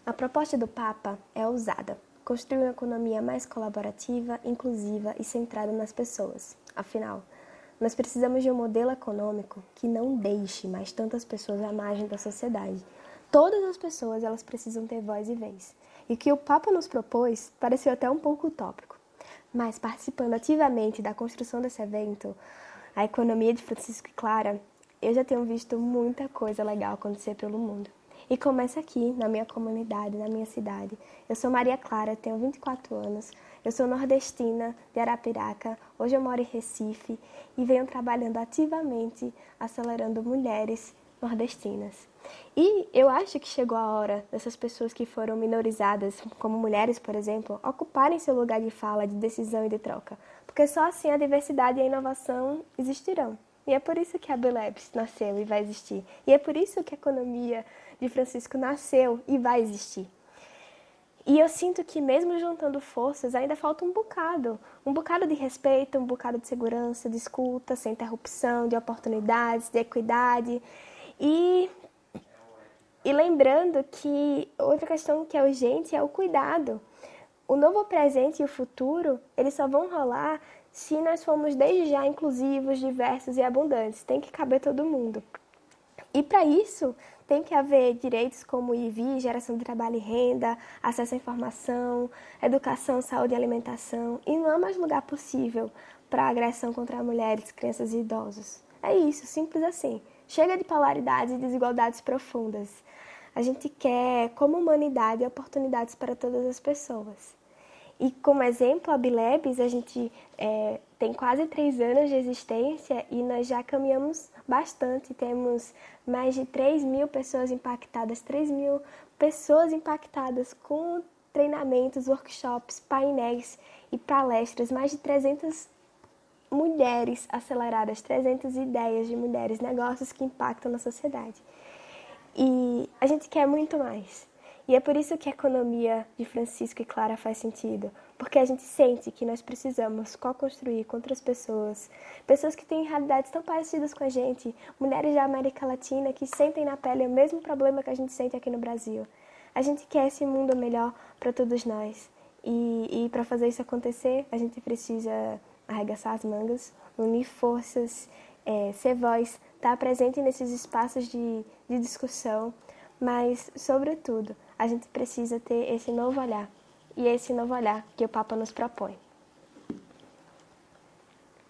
A proposta do Papa é ousada: construir uma economia mais colaborativa, inclusiva e centrada nas pessoas. Afinal, nós precisamos de um modelo econômico que não deixe mais tantas pessoas à margem da sociedade. Todas as pessoas elas precisam ter voz e vez. E o que o Papa nos propôs pareceu até um pouco utópico. Mas participando ativamente da construção desse evento, a economia de Francisco e Clara, eu já tenho visto muita coisa legal acontecer pelo mundo. E começa aqui, na minha comunidade, na minha cidade. Eu sou Maria Clara, tenho 24 anos, eu sou nordestina de Arapiraca, hoje eu moro em Recife e venho trabalhando ativamente, acelerando mulheres nordestinas. E eu acho que chegou a hora dessas pessoas que foram minorizadas, como mulheres, por exemplo, ocuparem seu lugar de fala, de decisão e de troca. Porque só assim a diversidade e a inovação existirão. E é por isso que a Bilebs nasceu e vai existir. E é por isso que a economia de Francisco nasceu e vai existir. E eu sinto que mesmo juntando forças, ainda falta um bocado de respeito, um bocado de segurança, de escuta, sem interrupção, de oportunidades, de equidade. E lembrando que outra questão que é urgente é o cuidado. O novo presente e o futuro, eles só vão rolar se nós formos desde já inclusivos, diversos e abundantes. Tem que caber todo mundo. E para isso, tem que haver direitos como IV, geração de trabalho e renda, acesso à informação, educação, saúde e alimentação. E não há mais lugar possível para agressão contra mulheres, crianças e idosos. É isso, simples assim. Chega de polaridades e desigualdades profundas. A gente quer, como humanidade, oportunidades para todas as pessoas. E como exemplo, a Bilebs, a gente tem quase 3 anos de existência e nós já caminhamos bastante. Temos mais de 3.000 pessoas impactadas, 3.000 pessoas impactadas com treinamentos, workshops, painéis e palestras, mais de 300 mulheres aceleradas, 300 ideias de mulheres, negócios que impactam na sociedade. E a gente quer muito mais. E é por isso que a economia de Francisco e Clara faz sentido, porque a gente sente que nós precisamos co-construir com outras pessoas, pessoas que têm realidades tão parecidas com a gente, mulheres da América Latina que sentem na pele o mesmo problema que a gente sente aqui no Brasil. A gente quer esse mundo melhor para todos nós. E para fazer isso acontecer, a gente precisa arregaçar as mangas, unir forças, ser voz, estar presente nesses espaços de discussão, mas, sobretudo, a gente precisa ter esse novo olhar, e é esse novo olhar que o Papa nos propõe.